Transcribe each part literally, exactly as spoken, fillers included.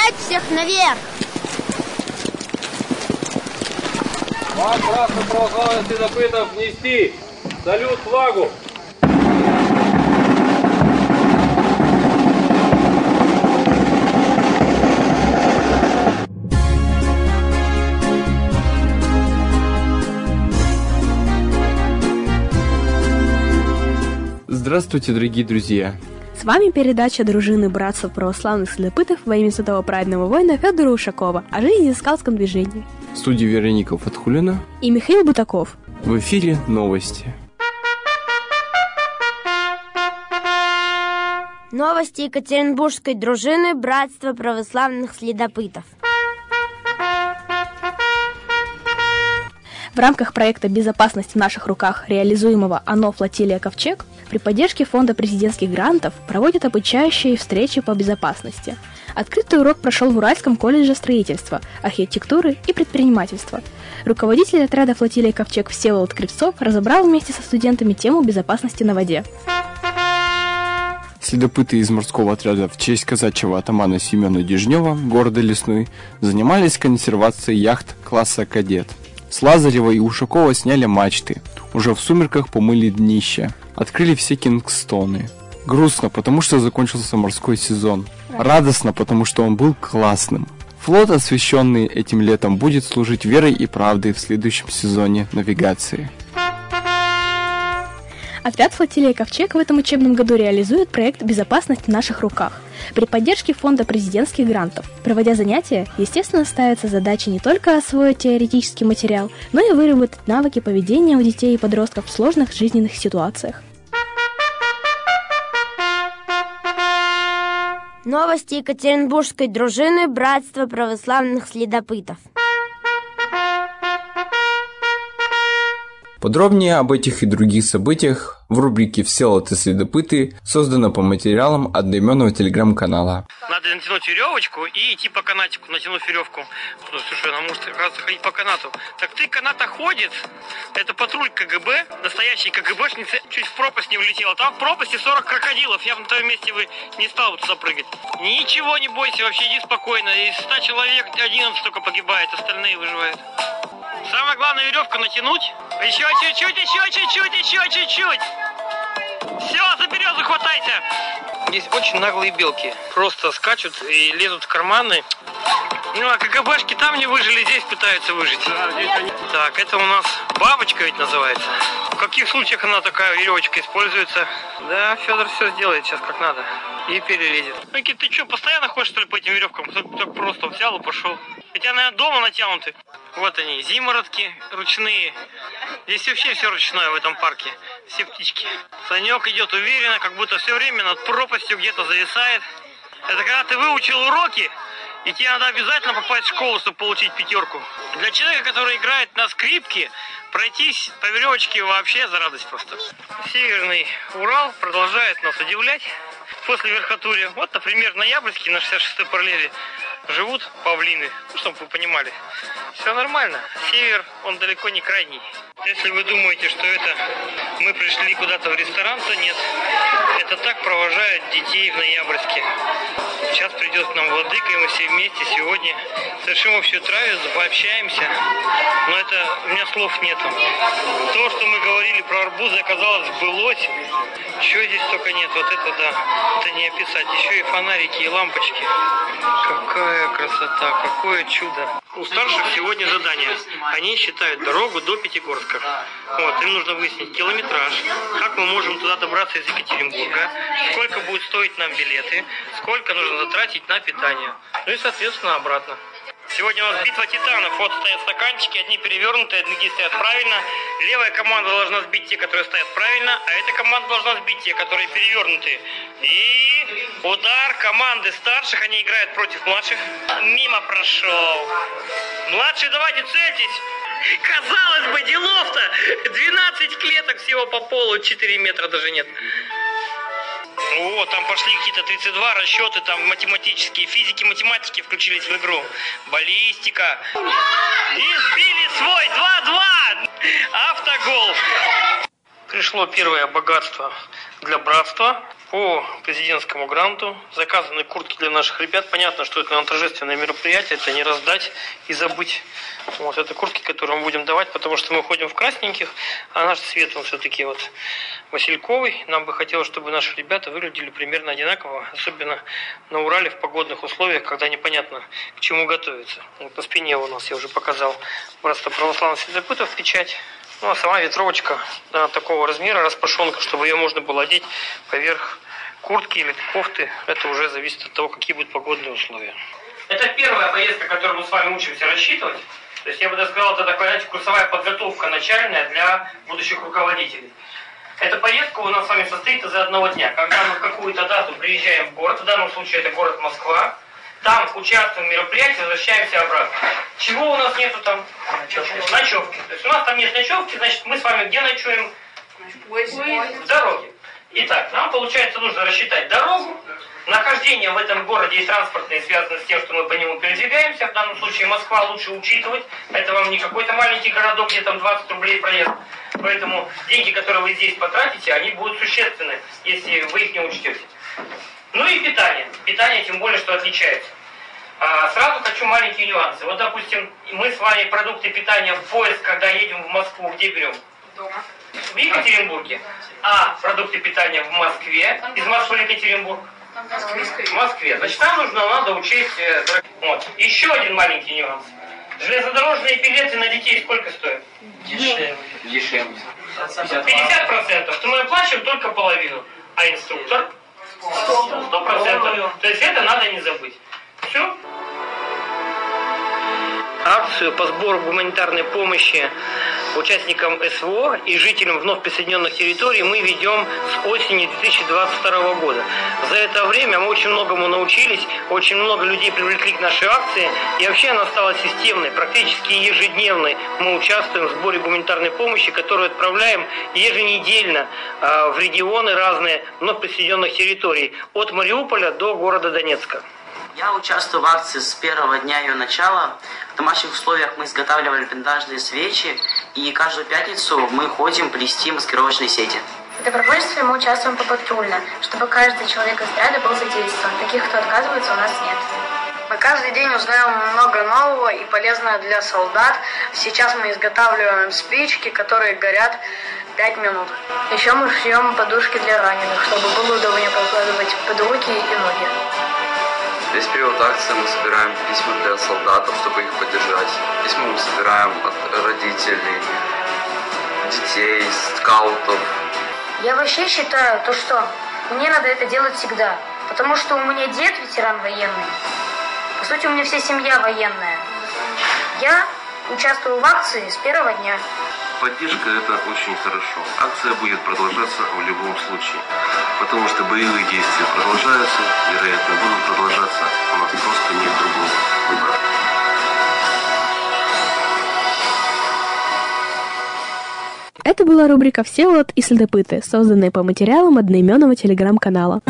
Поднять всех наверх! Флаг красных православных следопытов нести! Салют флагу! Здравствуйте, дорогие друзья! С вами передача дружины братства православных следопытов во имя святого праведного воина Федора Ушакова о жизни в скаутском движении. В студии Вероника Фатхулина и Михаил Бутаков. В эфире новости. Новости Екатеринбургской дружины братства православных следопытов. В рамках проекта «Безопасность в наших руках», реализуемого ОНО «Флотилия Ковчег», при поддержке Фонда президентских грантов проводят обучающие встречи по безопасности. Открытый урок прошел в Уральском колледже строительства, архитектуры и предпринимательства. Руководитель отряда «Флотилия Ковчег» Всеволод Кривцов разобрал вместе со студентами тему безопасности на воде. Следопыты из морского отряда в честь казачьего атамана Семена Дежнева, города Лесной, занимались консервацией яхт класса «Кадет». С Лазарева и Ушакова сняли мачты, уже в сумерках помыли днища, открыли все кингстоны. Грустно, потому что закончился морской сезон. Радостно, потому что он был классным. Флот, освященный этим летом, будет служить верой и правдой в следующем сезоне навигации. Отряд «Флотилия Ковчег» в этом учебном году реализует проект «Безопасность в наших руках» при поддержке Фонда президентских грантов. Проводя занятия, естественно, ставится задача не только освоить теоретический материал, но и выработать навыки поведения у детей и подростков в сложных жизненных ситуациях. Новости Екатеринбургской дружины братства православных следопытов. Подробнее об этих и других событиях в рубрике «Всеволод и следопыты» создано по материалам одноименного телеграм-канала. Надо натянуть веревочку и идти по канатику, натянув веревку. Слушай, она может, оказывается, ходить по канату. Так ты канатоходец, это патруль КГБ, настоящий КГБшницы, чуть в пропасть не влетела. Там в пропасти сорок крокодилов, я бы на твоем месте бы не стал бы туда прыгать. Ничего не бойся, вообще иди спокойно. Из ста человек одиннадцать только погибает, остальные выживают. Самое главное веревку натянуть. Еще чуть-чуть, еще чуть-чуть, еще чуть-чуть. Все, за березу хватайся. Есть очень наглые белки. Просто скачут и лезут в карманы. Ну, а КГБшки там не выжили, здесь пытаются выжить. Так, это у нас бабочка ведь называется. В каких случаях она такая веревочка используется? Да, Федор все сделает сейчас как надо. И перелезет. Ну, Кит, ты что, постоянно ходишь, что ли, по этим веревкам? Так просто взял и пошел. Хотя, наверное, дома натянуты. Вот они, зимородки ручные. Здесь вообще все ручное в этом парке. Все птички. Санек идет уверенно, как будто все время над пропастью где-то зависает. Это когда ты выучил уроки, и тебе надо обязательно попасть в школу, чтобы получить пятерку. Для человека, который играет на скрипке, пройтись по веревочке вообще за радость просто. Северный Урал продолжает нас удивлять после верхотурья. Вот, например, в Ноябрьске на шестьдесят шестой параллели живут павлины, ну, чтобы вы понимали. Все нормально. Север, он далеко не крайний. Если вы думаете, что это мы пришли куда-то в ресторан, то нет. Это так провожают детей в Ноябрьске. Сейчас придет к нам владыка, и мы все вместе сегодня совершим общую трапезу, пообщаемся. Но это у меня слов нету. То, что мы говорили про арбузы, оказалось, сбылось. Чего здесь только нет, вот это да. Это не описать. Еще и фонарики, и лампочки. Какая красота, какое чудо. У старших сегодня задание. Они считают дорогу до Пятигорска. Вот, им нужно выяснить километраж, как мы можем туда добраться из Екатеринбурга, сколько будет стоить нам билеты, сколько нужно затратить на питание. Ну и, соответственно, обратно. Сегодня у нас битва титанов. Вот стоят стаканчики, одни перевернутые, другие стоят правильно. Левая команда должна сбить те, которые стоят правильно, а эта команда должна сбить те, которые перевернутые. И удар команды старших, они играют против младших. Мимо прошел. Младшие, давайте цельтесь. Казалось бы, делов-то. двенадцать клеток всего по полу, четыре метра даже нет. О, там пошли какие-то тридцать два расчеты, там математические, физики, математики включились в игру. Баллистика. И сбили свой два-два. Автогол. Пришло первое богатство для братства по президентскому гранту. Заказаны куртки для наших ребят. Понятно, что это торжественное мероприятие, это не раздать и забыть. Вот это куртки, которые мы будем давать, потому что мы ходим в красненьких, а наш цвет он все-таки вот васильковый. Нам бы хотелось, чтобы наши ребята выглядели примерно одинаково, особенно на Урале в погодных условиях, когда непонятно к чему готовиться. Вот на спине у нас, я уже показал, братство православных следопытов печать. Ну а сама ветровочка, да, такого размера, распашонка, чтобы ее можно было одеть поверх куртки или кофты. Это уже зависит от того, какие будут погодные условия. Это первая поездка, которую мы с вами учимся рассчитывать. То есть я бы даже сказал, это такая, знаете, курсовая подготовка начальная для будущих руководителей. Эта поездка у нас с вами состоит из одного дня. Когда мы в какую-то дату приезжаем в город, в данном случае это город Москва, там участвуем в мероприятии, возвращаемся обратно. Чего у нас нету там? Ночевки. Ночевки. То есть у нас там нет ночевки, значит мы с вами где ночуем? В дороге. Итак, нам, получается, нужно рассчитать дорогу, нахождение в этом городе и транспортные связаны с тем, что мы по нему передвигаемся. В данном случае Москва лучше учитывать. Это вам не какой-то маленький городок, где там двадцать рублей проезд. Поэтому деньги, которые вы здесь потратите, они будут существенны, если вы их не учтете. Ну и питание. Питание тем более, что отличается. А, сразу хочу маленькие нюансы. Вот, допустим, мы с вами продукты питания в поезд, когда едем в Москву, где берем? Дома. В Екатеринбурге. А продукты питания в Москве. Из Москвы в Екатеринбург. В Москве. Значит, нам нужно, надо учесть... Вот. Еще один маленький нюанс. Железнодорожные билеты на детей сколько стоят? Дешевле. Дешевле. пятьдесят процентов. То мы оплачиваем только половину. А инструктор? Сто процентов. То есть это надо не забыть. Все. Акцию по сбору гуманитарной помощи участникам СВО и жителям вновь присоединенных территорий мы ведем с осени две тысячи двадцать второго года. За это время мы очень многому научились, очень много людей привлекли к нашей акции, и вообще она стала системной, практически ежедневной. Мы участвуем в сборе гуманитарной помощи, которую отправляем еженедельно э, в регионы разные вновь присоединенных территорий, от Мариуполя до города Донецка. Я участвую в акции с первого дня ее начала. В домашних условиях мы изготавливали блиндажные свечи, и каждую пятницу мы ходим плести маскировочные сети. В добровольстве мы участвуем по патрульно, чтобы каждый человек из отряда был задействован. Таких, кто отказывается, у нас нет. Мы каждый день узнаем много нового и полезного для солдат. Сейчас мы изготавливаем спички, которые горят пять минут. Еще мы шьем подушки для раненых, чтобы было удобнее прокладывать под руки и ноги. Весь период акции мы собираем письма для солдатов, чтобы их поддержать. Письма мы собираем от родителей, детей, скаутов. Я вообще считаю, то, что мне надо это делать всегда. Потому что у меня дед ветеран военный. По сути, у меня вся семья военная. Я участвую в акции с первого дня. Поддержка – это очень хорошо. Акция будет продолжаться в любом случае, потому что боевые действия продолжаются, вероятно, будут продолжаться. У нас просто нет другого выбора. Это была рубрика «Всеволод и следопыты», созданная по материалам одноименного телеграм-канала.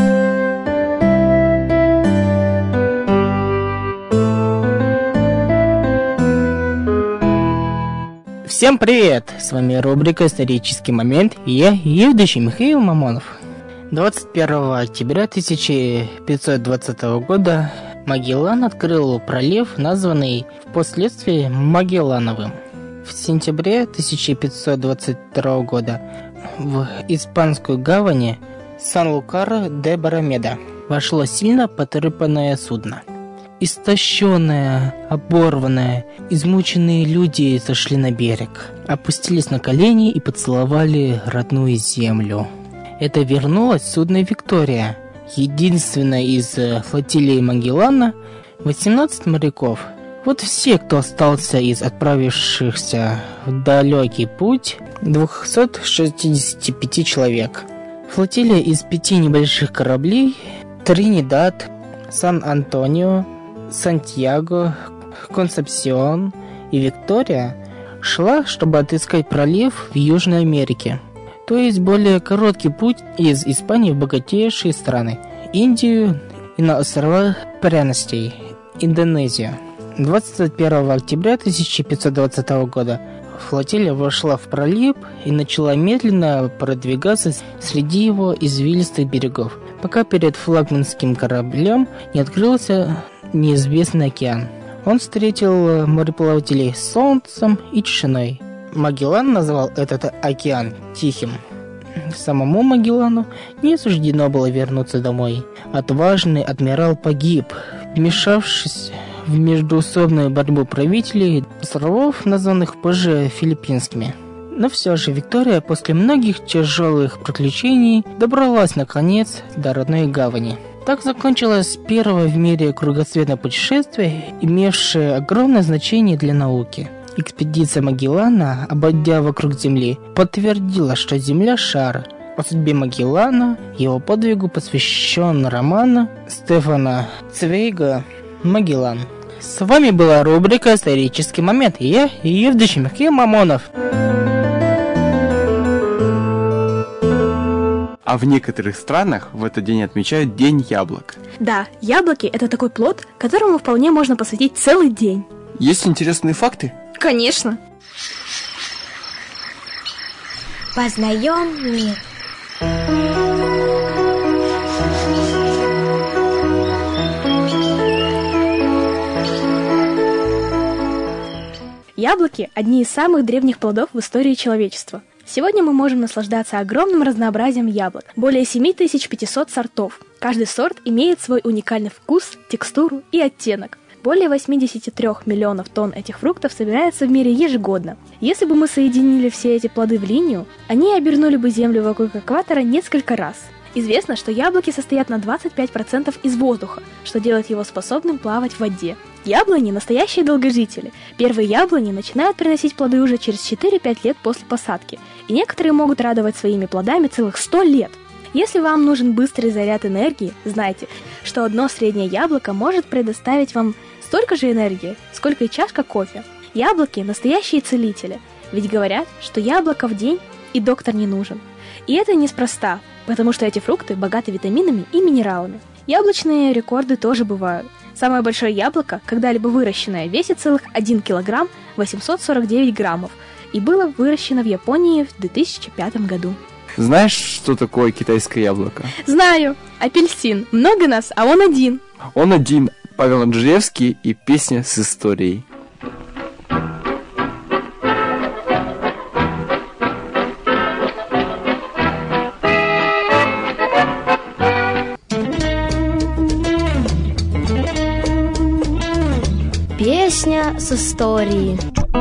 Всем привет! С вами рубрика «Исторический момент» и я, ее ведущий Михаил Мамонов. двадцать первого октября тысяча пятьсот двадцатого года Магеллан открыл пролив, названный впоследствии Магеллановым. В сентябре тысяча пятьсот двадцать второго года в испанскую гавань Сан-Лукар-де-Барамеда вошло сильно потрепанное судно. Истощенные, оборванные, измученные люди сошли на берег, опустились на колени и поцеловали родную землю. Это вернулось судно «Виктория», единственное из флотилии Магеллана, восемнадцать моряков. Вот все, кто остался из отправившихся в далекий путь, двести шестьдесят пять человек. Флотилия из пяти небольших кораблей – Тринидад, Сан-Антонио, Сантьяго, Консепсион и Виктория – шла, чтобы отыскать пролив в Южной Америке, то есть более короткий путь из Испании в богатейшие страны – Индию и на острова Пряностей, Индонезию. двадцать первого октября тысяча пятьсот двадцатого года флотилия вошла в пролив и начала медленно продвигаться среди его извилистых берегов, пока перед флагманским кораблем не открылся неизвестный океан. Он встретил мореплавателей солнцем и тишиной. Магеллан назвал этот океан Тихим. Самому Магеллану не суждено было вернуться домой. Отважный адмирал погиб, вмешавшись в междоусобную борьбу правителей островов, названных позже филиппинскими. Но все же Виктория после многих тяжелых приключений добралась наконец до родной гавани. Так закончилось первое в мире кругосветное путешествие, имевшее огромное значение для науки. Экспедиция Магеллана, обойдя вокруг Земли, подтвердила, что Земля – шар. О судьбе Магеллана, его подвигу посвящен роман Стефана Цвейга «Магеллан». С вами была рубрика «Исторический момент». И я, Евдочий Михаил Мамонов. А в некоторых странах в этот день отмечают День яблок. Да, яблоки – это такой плод, которому вполне можно посвятить целый день. Есть интересные факты? Конечно. Познаем мир. Яблоки – одни из самых древних плодов в истории человечества. Сегодня мы можем наслаждаться огромным разнообразием яблок, более семь тысяч пятьсот сортов. Каждый сорт имеет свой уникальный вкус, текстуру и оттенок. Более восемьдесят три миллионов тонн этих фруктов собирается в мире ежегодно. Если бы мы соединили все эти плоды в линию, они обернули бы Землю вокруг экватора несколько раз. Известно, что яблоки состоят на двадцать пять процентов из воздуха, что делает его способным плавать в воде. Яблони – настоящие долгожители. Первые яблони начинают приносить плоды уже через четыре-пять лет после посадки, и некоторые могут радовать своими плодами целых сто лет. Если вам нужен быстрый заряд энергии, знайте, что одно среднее яблоко может предоставить вам столько же энергии, сколько и чашка кофе. Яблоки – настоящие целители, ведь говорят, что яблоко в день и доктор не нужен. И это неспроста, потому что эти фрукты богаты витаминами и минералами. Яблочные рекорды тоже бывают. Самое большое яблоко, когда-либо выращенное, весит целых один килограмм восемьсот сорок девять граммов и было выращено в Японии в две тысячи пятом году. Знаешь, что такое китайское яблоко? Знаю. Апельсин. Много нас, а он один. Он один. Павел Анджеевский и песня с историей. Песня с историей.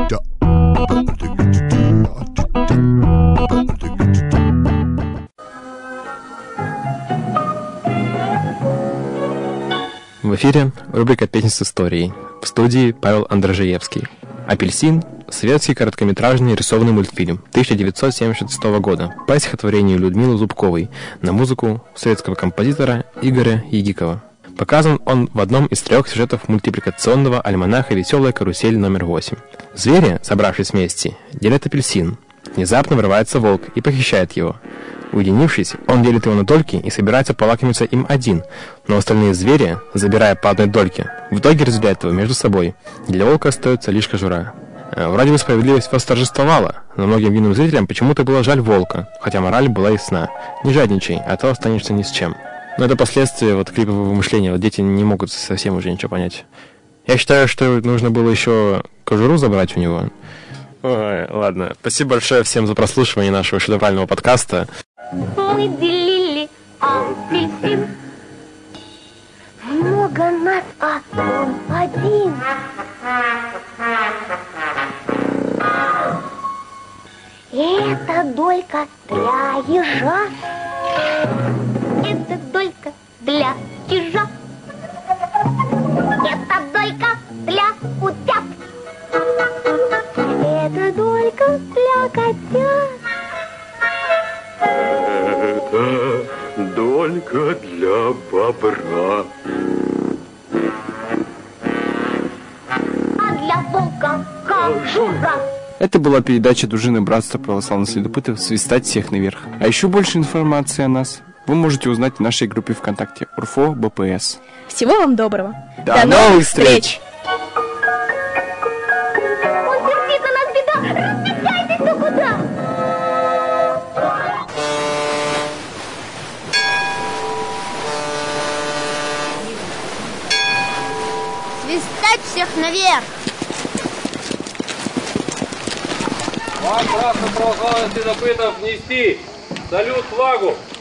В эфире рубрика «Песня с историей». В студии Павел Андрожеевский. «Апельсин» — советский короткометражный рисованный мультфильм тысяча девятьсот семьдесят шестого года по стихотворению Людмилы Зубковой на музыку советского композитора Игоря Егикова. Показан он в одном из трех сюжетов мультипликационного альманаха «Веселая карусель» номер восемь. Звери, собравшись вместе, делят апельсин. Внезапно врывается волк и похищает его. Уединившись, он делит его на дольки и собирается полакомиться им один, но остальные звери, забирая по одной дольке, в итоге разделяют его между собой. Для волка остается лишь кожура. Вроде бы справедливость восторжествовала, но многим юным зрителям почему-то было жаль волка, хотя мораль была ясна. Не жадничай, а то останешься ни с чем. Но это последствия вот клипового мышления, вот дети не могут совсем уже ничего понять. Я считаю, что нужно было еще кожуру забрать у него. Ой, ладно. Спасибо большое всем за прослушивание нашего шедеврального подкаста. Мы делили апельсин. Много нас, а он один. Это долька для ежа. Это долька для ежа. Это долька для утят. Это долька для котят. Это долька для бобра. А для волка кожура. Это была передача дружины Братства православных следопытов «Свистать всех наверх». А еще больше информации о нас вы можете узнать в нашей группе ВКонтакте УРФО БПС. Всего вам доброго. До, До новых встреч! Он сердит на нас, беда! Свистать всех наверх! Вам, красных православных следопытов, нести салют флагу!